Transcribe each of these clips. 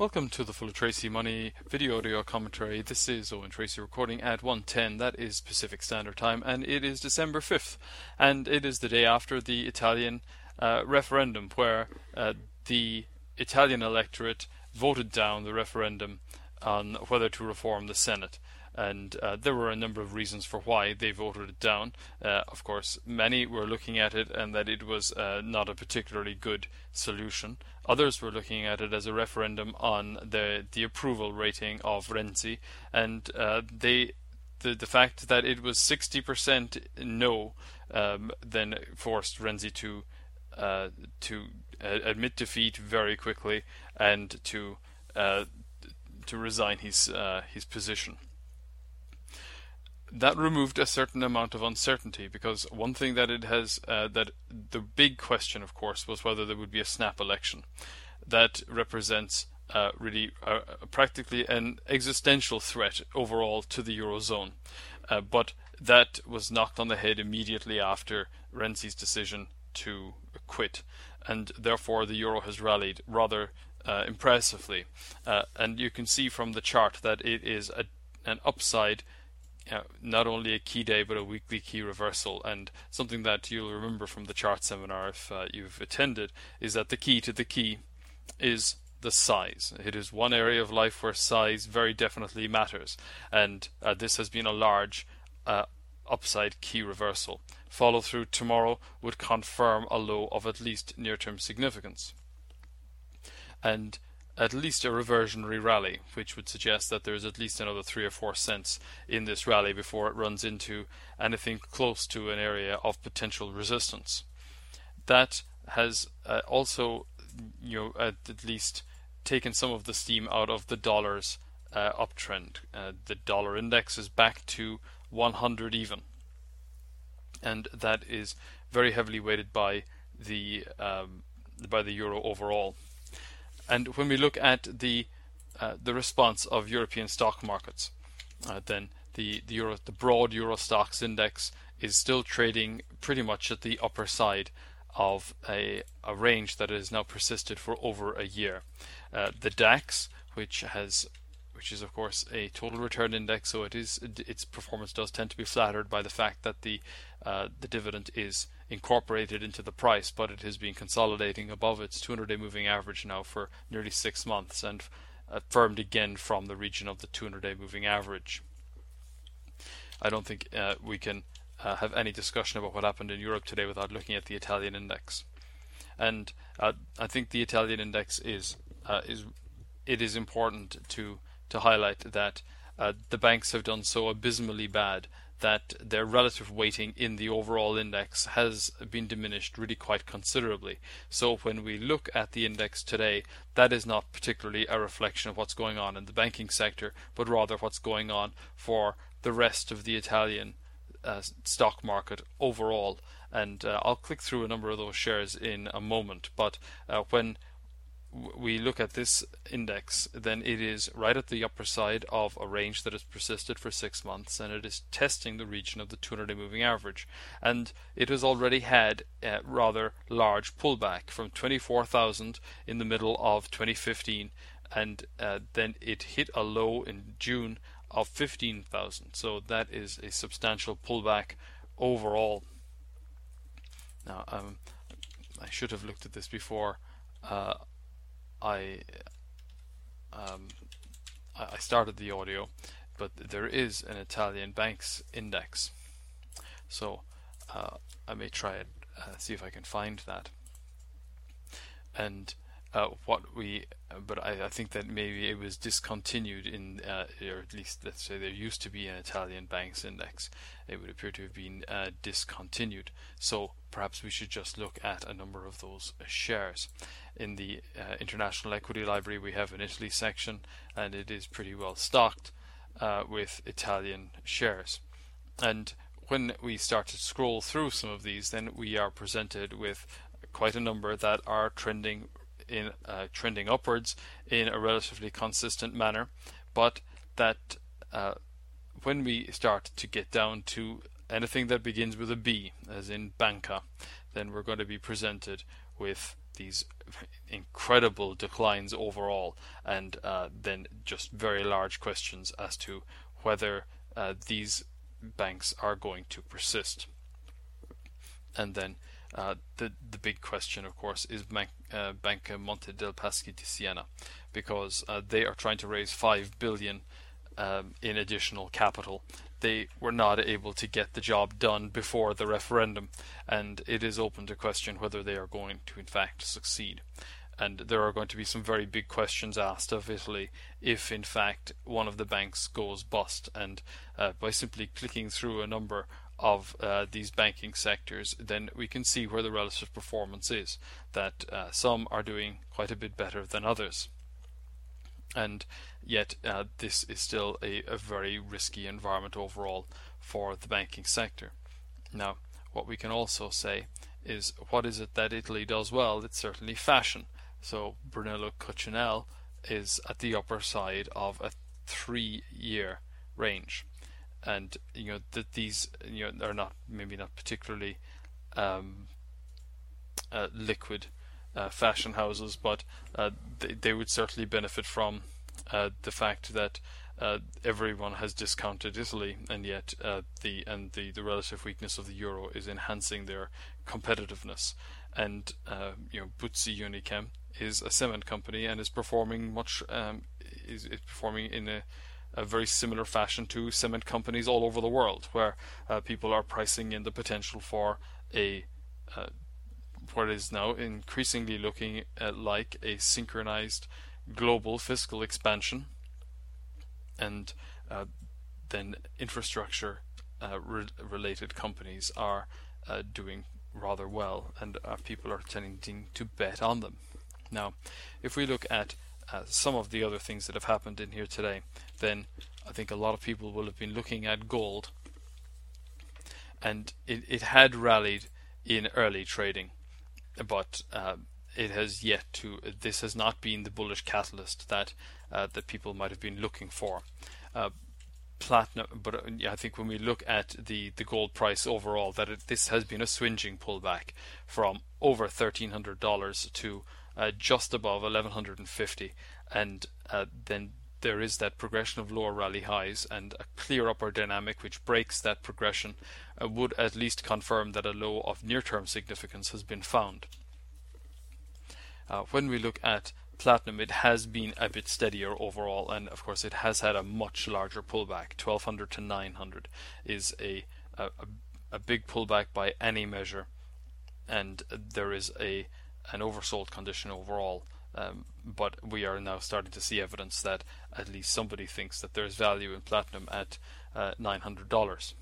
Welcome to the Full of Tracy Money video audio commentary. This is Owen Tracy recording at 1:10. That is Pacific Standard Time, and it is December 5th, and it is the day after the Italian referendum, where the Italian electorate voted down the referendum on whether to reform the Senate. And there were a number of reasons for why they voted it down. Of course, many were looking at it and that it was not a particularly good solution. Others were looking at it as a referendum on the approval rating of Renzi, and the fact that it was 60% no then forced Renzi to admit defeat very quickly and to resign his position. That removed a certain amount of uncertainty, because one thing that it has, that the big question, of course, was whether there would be a snap election. That represents really practically an existential threat overall to the Eurozone. But that was knocked on the head immediately after Renzi's decision to quit, and therefore the Euro has rallied rather impressively. And you can see from the chart that it is an upside, not only a key day but a weekly key reversal. And something that you'll remember from the chart seminar, if you've attended, is that the key to the key is the size. It is one area of life where size very definitely matters, and this has been a large upside key reversal. Follow through tomorrow would confirm a low of at least near-term significance, and at least a reversionary rally, which would suggest that there is at least another 3 or 4 cents in this rally before it runs into anything close to an area of potential resistance. That has also, at least taken some of the steam out of the dollar's uptrend. The dollar index is back to 100 even, and that is very heavily weighted by the euro overall. And when we look at the response of European stock markets, then the broad Euro Stoxx index is still trading pretty much at the upper side of a range that has now persisted for over a year. The DAX, which is of course a total return index, so its performance does tend to be flattered by the fact that the dividend is incorporated into the price, but it has been consolidating above its 200-day moving average now for nearly 6 months, and firmed again from the region of the 200-day moving average. I don't think we can have any discussion about what happened in Europe today without looking at the Italian index. And I think the Italian index is important to highlight that the banks have done so abysmally bad that their relative weighting in the overall index has been diminished really quite considerably. So when we look at the index today, that is not particularly a reflection of what's going on in the banking sector, but rather what's going on for the rest of the Italian stock market overall. And I'll click through a number of those shares in a moment, but when we look at this index, then it is right at the upper side of a range that has persisted for 6 months, and it is testing the region of the 200-day moving average. And it has already had a rather large pullback from 24,000 in the middle of 2015, and then it hit a low in June of 15,000. So that is a substantial pullback overall. Now, I should have looked at this before I started the audio, but there is an Italian banks index, so I may try it, see if I can find that. And but I think that maybe it was discontinued or at least let's say there used to be an Italian banks index. It would appear to have been discontinued. So perhaps we should just look at a number of those shares. In the International Equity Library, we have an Italy section, and it is pretty well stocked with Italian shares. And when we start to scroll through some of these, then we are presented with quite a number that are trending upwards in a relatively consistent manner, but that when we start to get down to anything that begins with a B, as in Banca, then we're going to be presented with these incredible declines overall, and then just very large questions as to whether these banks are going to persist. And then the big question, of course, is Banca Monte dei Paschi di Siena, because they are trying to raise 5 billion in additional capital. They were not able to get the job done before the referendum, and it is open to question whether they are going to in fact succeed. And there are going to be some very big questions asked of Italy if in fact one of the banks goes bust. And by simply clicking through a number of these banking sectors, then we can see where the relative performance is, that some are doing quite a bit better than others. And yet this is still a very risky environment overall for the banking sector. Now, what we can also say is, what is it that Italy does well? It's certainly fashion. So Brunello Cucinelle is at the upper side of a 3-year range, and that these are maybe not particularly liquid fashion houses, but they would certainly benefit from the fact that everyone has discounted Italy, and yet the relative weakness of the euro is enhancing their competitiveness. And Buzzi Unichem is a cement company and is performing is performing in a very similar fashion to cement companies all over the world, where people are pricing in the potential for what is now increasingly looking like a synchronized global fiscal expansion, and then infrastructure related companies are doing rather well, and people are tending to bet on them. Now, if we look at some of the other things that have happened in here today, then I think a lot of people will have been looking at gold, and it had rallied in early trading, but it has yet to. This has not been the bullish catalyst that people might have been looking for. Platinum, but I think when we look at the gold price overall, that this has been a swinging pullback from over $1,300 to just above 1,150, and then there is that progression of lower rally highs, and a clear upward dynamic which breaks that progression would at least confirm that a low of near-term significance has been found. When we look at platinum, it has been a bit steadier overall, and of course it has had a much larger pullback. 1,200 to 900 is a big pullback by any measure, and there is an oversold condition overall. But we are now starting to see evidence that at least somebody thinks that there is value in platinum at $900.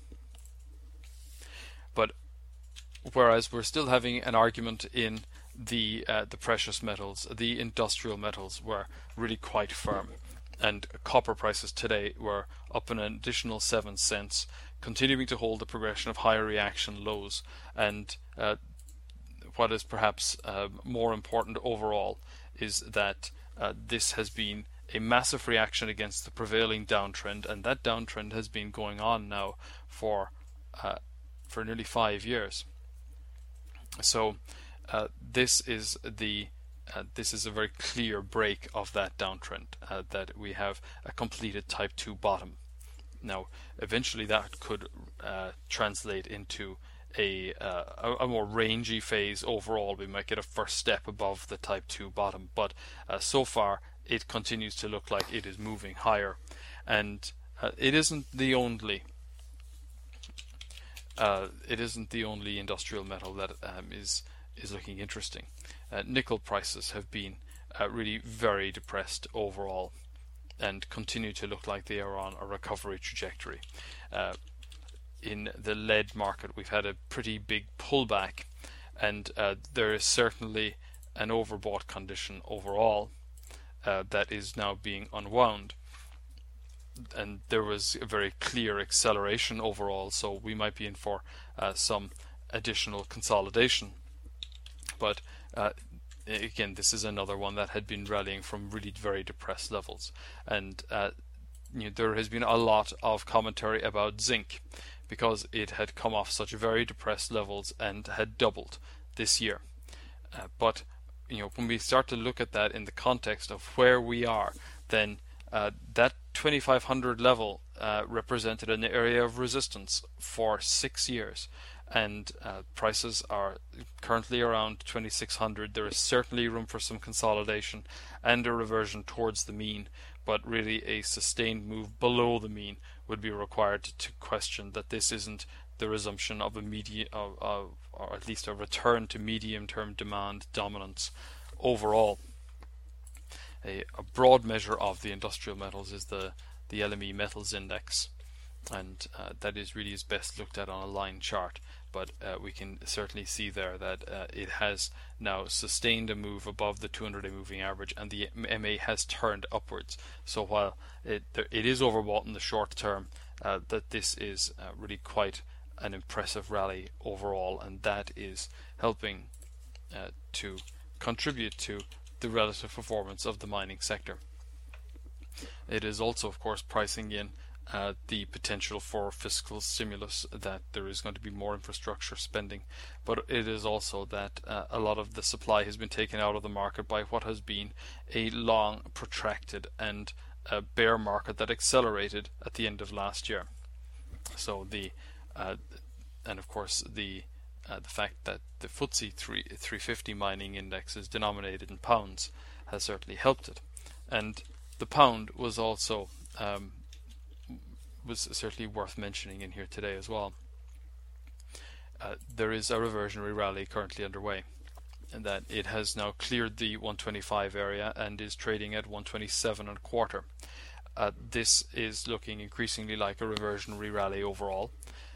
But whereas we're still having an argument in the precious metals, the industrial metals were really quite firm, and copper prices today were up an additional 7 cents, continuing to hold the progression of higher reaction lows. And what is perhaps more important overall is that this has been a massive reaction against the prevailing downtrend, and that downtrend has been going on now for nearly 5 years. So this is a very clear break of that downtrend, that we have a completed type 2 bottom. Now, eventually that could translate into a more rangy phase overall. We might get a first step above the type 2 bottom, but so far it continues to look like it is moving higher, and it isn't the only industrial metal that is looking interesting. Nickel prices have been really very depressed overall, and continue to look like they are on a recovery trajectory. In the lead market, we've had a pretty big pullback, and there is certainly an overbought condition overall that is now being unwound, and there was a very clear acceleration overall, so we might be in for some additional consolidation. But again, this is another one that had been rallying from really very depressed levels, and there has been a lot of commentary about zinc, because it had come off such very depressed levels and had doubled this year. But when we start to look at that in the context of where we are, then that 2500 level represented an area of resistance for 6 years, and prices are currently around 2600. There is certainly room for some consolidation and a reversion towards the mean, but really a sustained move below the mean would be required to question that this isn't the resumption of or at least a return to medium-term demand dominance overall. A broad measure of the industrial metals is the LME Metals Index, and that is best looked at on a line chart. But we can certainly see there that it has now sustained a move above the 200-day moving average, and the MA has turned upwards. So while it is overbought in the short term, that this is really quite an impressive rally overall, and that is helping to contribute to the relative performance of the mining sector. It is also, of course, pricing in the potential for fiscal stimulus, that there is going to be more infrastructure spending, but it is also that a lot of the supply has been taken out of the market by what has been a long, protracted and bear market that accelerated at the end of last year. So and of course the fact that the FTSE 350 mining index is denominated in pounds has certainly helped it, and the pound was also was certainly worth mentioning in here today as well. There is a reversionary rally currently underway, and that it has now cleared the 125 area and is trading at 127.25. This is looking increasingly like a reversionary rally overall.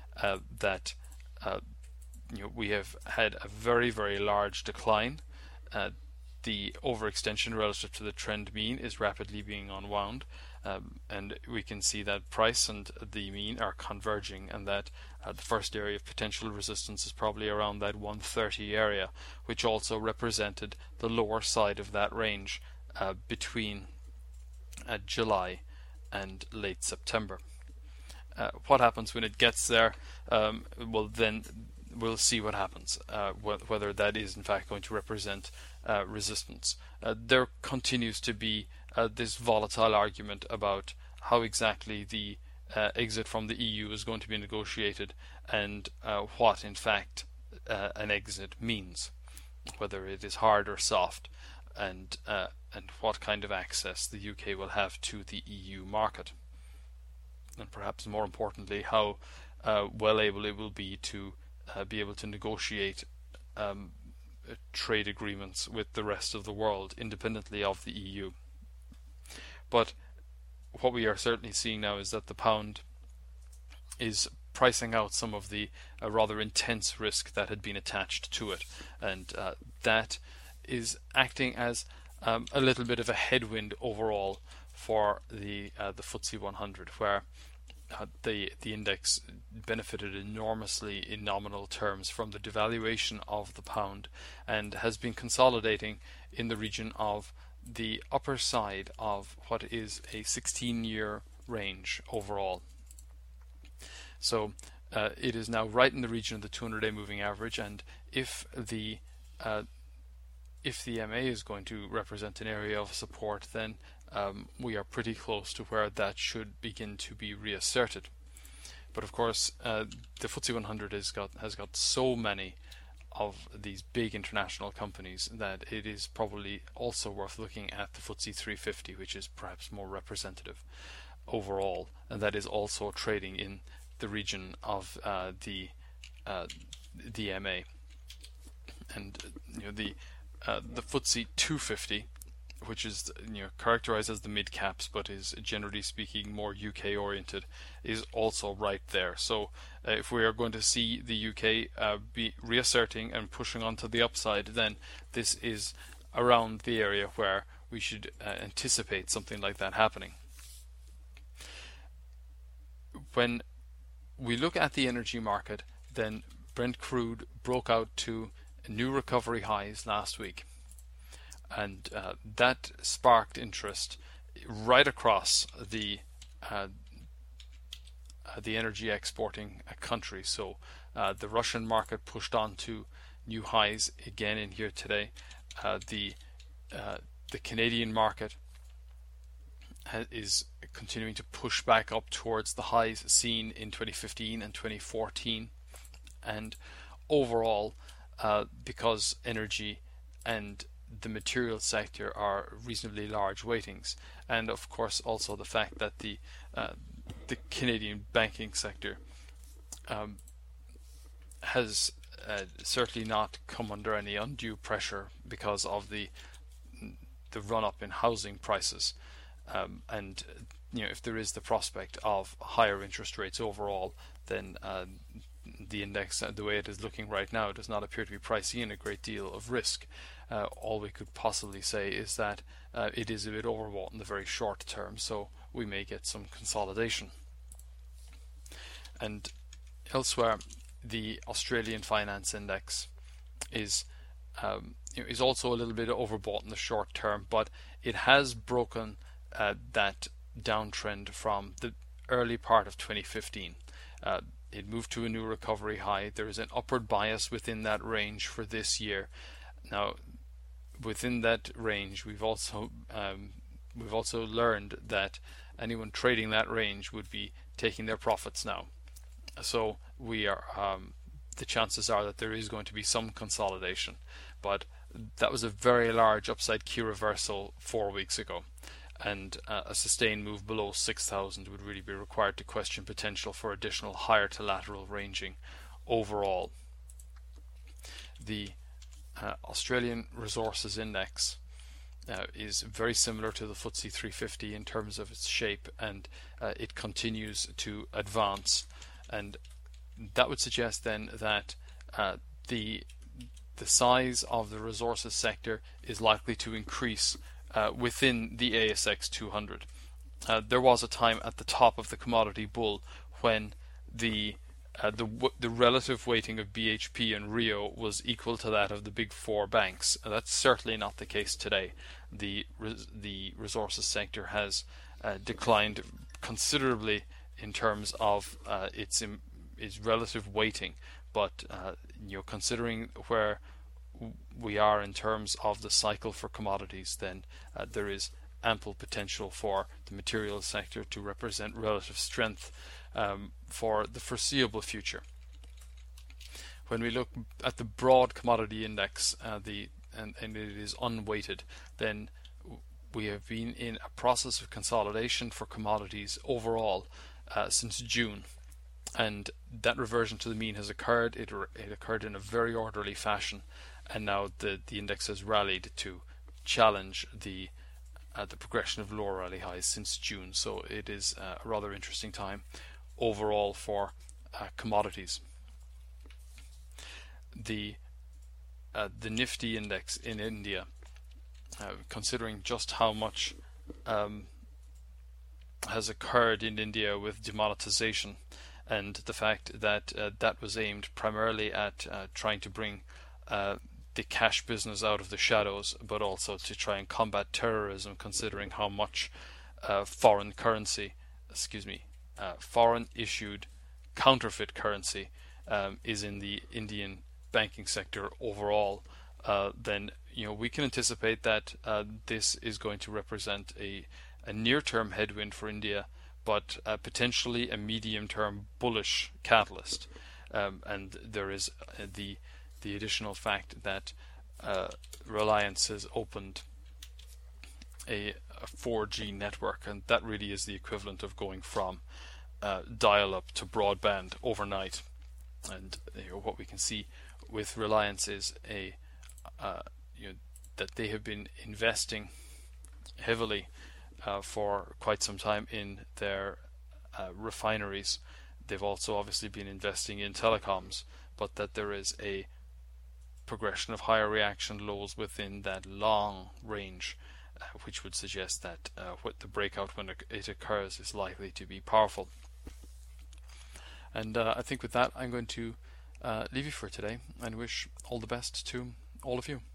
We have had a very, very large decline. The overextension relative to the trend mean is rapidly being unwound, and we can see that price and the mean are converging, and that the first area of potential resistance is probably around that 130 area, which also represented the lower side of that range between July and late September. What happens when it gets there? Well, then we'll see what happens, whether that is in fact going to represent resistance. There continues to be this volatile argument about how exactly the exit from the EU is going to be negotiated, and what in fact an exit means, whether it is hard or soft, and what kind of access the UK will have to the EU market, and perhaps more importantly, how well able it will be to be able to negotiate trade agreements with the rest of the world independently of the EU. But what we are certainly seeing now is that the pound is pricing out some of the rather intense risk that had been attached to it, and that is acting as a little bit of a headwind overall for the FTSE 100, where the index benefited enormously in nominal terms from the devaluation of the pound, and has been consolidating in the region of the upper side of what is a 16-year range overall. So it is now right in the region of the 200-day moving average, and if the MA is going to represent an area of support, then we are pretty close to where that should begin to be reasserted. But of course, the FTSE 100 has got so many of these big international companies that it is probably also worth looking at the FTSE 350, which is perhaps more representative overall, and that is also trading in the region of the MA. And the FTSE 250, which is characterized as the mid caps, but is generally speaking more UK oriented, is also right there. So if we are going to see the UK be reasserting and pushing onto the upside, then this is around the area where we should anticipate something like that happening. When we look at the energy market, then Brent crude broke out to new recovery highs last week, and that sparked interest right across the energy exporting countries. So the Russian market pushed on to new highs again in here today, the Canadian market is continuing to push back up towards the highs seen in 2015 and 2014, and overall, because energy and the material sector are reasonably large weightings, and of course also the fact that the Canadian banking sector has certainly not come under any undue pressure because of the run-up in housing prices, and if there is the prospect of higher interest rates overall, then the index, the way it is looking right now, does not appear to be pricing in a great deal of risk. All we could possibly say is that it is a bit overbought in the very short term, so we may get some consolidation. And elsewhere, the Australian Finance Index is also a little bit overbought in the short term, but it has broken that downtrend from the early part of 2015. It moved to a new recovery high. There is an upward bias within that range for this year. Now, within that range, we've also learned that anyone trading that range would be taking their profits now. So we are the chances are that there is going to be some consolidation, but that was a very large upside key reversal 4 weeks ago, and a sustained move below 6,000 would really be required to question potential for additional higher to lateral ranging overall. The Australian Resources Index is very similar to the FTSE 350 in terms of its shape, and it continues to advance, and that would suggest then that the size of the resources sector is likely to increase within the ASX 200. There was a time at the top of the commodity bull when the relative weighting of BHP and Rio was equal to that of the big four banks. That's certainly not the case today. The resources sector has declined considerably in terms of its relative weighting, but considering where we are in terms of the cycle for commodities, then there is ample potential for the materials sector to represent relative strength for the foreseeable future. When we look at the broad commodity index, and it is unweighted, then we have been in a process of consolidation for commodities overall since June, and that reversion to the mean has occurred. It occurred in a very orderly fashion, and now the index has rallied to challenge the progression of lower rally highs since June. So it is a rather interesting time overall for commodities. The Nifty index in India, considering just how much has occurred in India with demonetization, and the fact that that was aimed primarily at trying to bring the cash business out of the shadows, but also to try and combat terrorism, considering how much foreign issued counterfeit currency is in the Indian banking sector overall, then we can anticipate that this is going to represent a near-term headwind for India, but potentially a medium-term bullish catalyst. And there is the additional fact that Reliance has opened a 4G network, and that really is the equivalent of going from dial-up to broadband overnight. And what we can see with Reliance is that they have been investing heavily for quite some time in their refineries. They've also obviously been investing in telecoms, but that there is a progression of higher reaction lows within that long range, which would suggest that what the breakout when it occurs is likely to be powerful. And I think with that I'm going to leave you for today and wish all the best to all of you.